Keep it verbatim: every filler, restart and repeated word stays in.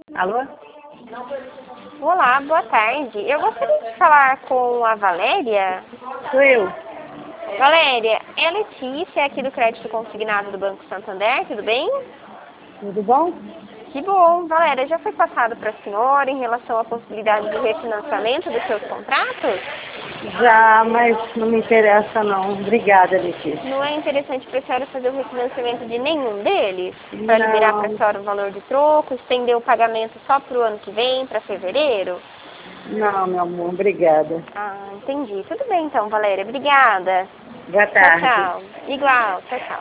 Alô? Olá, boa tarde. Eu gostaria de falar com a Valéria. Sou eu. Valéria, é a Letícia aqui do Crédito Consignado do Banco Santander, tudo bem? Tudo bom? Que bom. Valéria, já foi passado para a senhora em relação à possibilidade de refinanciamento dos seus contratos? Já, mas não me interessa não. Obrigada, Letícia. Não é interessante para a senhora fazer o refinanciamento de nenhum deles? Para liberar para a Não, senhora o valor de troco, estender o pagamento só para o ano que vem, para fevereiro? não, meu amor, obrigada. Ah, entendi. Tudo bem então, Valéria. Obrigada. Boa Tchau, tarde. tchau. Igual. Tchau, tchau.